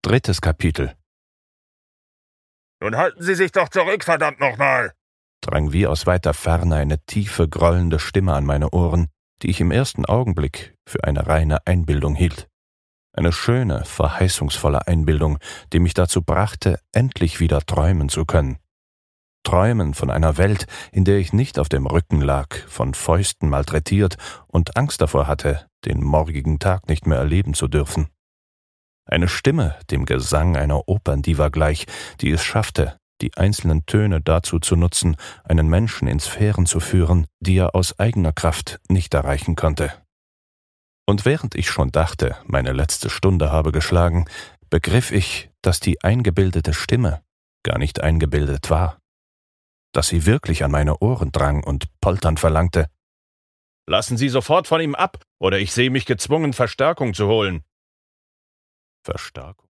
Drittes Kapitel. »Nun halten Sie sich doch zurück, verdammt nochmal!« drang wie aus weiter Ferne eine tiefe, grollende Stimme an meine Ohren, die ich im ersten Augenblick für eine reine Einbildung hielt. Eine schöne, verheißungsvolle Einbildung, die mich dazu brachte, endlich wieder träumen zu können. Träumen von einer Welt, in der ich nicht auf dem Rücken lag, von Fäusten malträtiert und Angst davor hatte, den morgigen Tag nicht mehr erleben zu dürfen. Eine Stimme, dem Gesang einer Operndiva gleich, die es schaffte, die einzelnen Töne dazu zu nutzen, einen Menschen in Sphären zu führen, die er aus eigener Kraft nicht erreichen konnte. Und während ich schon dachte, meine letzte Stunde habe geschlagen, begriff ich, dass die eingebildete Stimme gar nicht eingebildet war, dass sie wirklich an meine Ohren drang und polternd verlangte: »Lassen Sie sofort von ihm ab, oder ich sehe mich gezwungen, Verstärkung zu holen.« Verstärkung?